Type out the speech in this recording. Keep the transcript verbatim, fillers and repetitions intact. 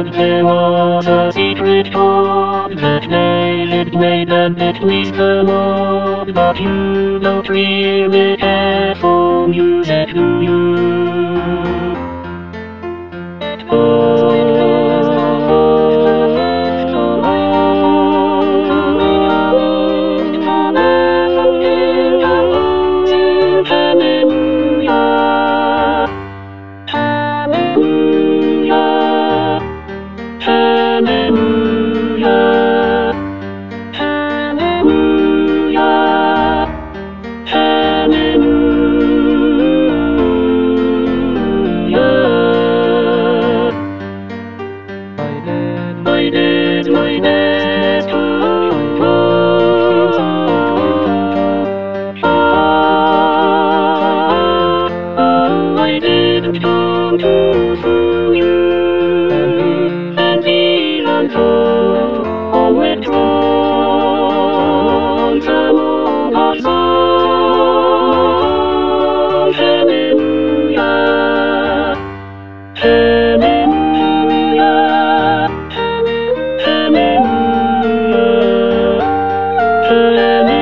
But there was a secret chord that David played and it pleased the Lord. But you don't really care for music, do you? I did my best to improve. I didn't come to fool you, and even though I went wrong, some of our songs, hallelujah, hallelujah.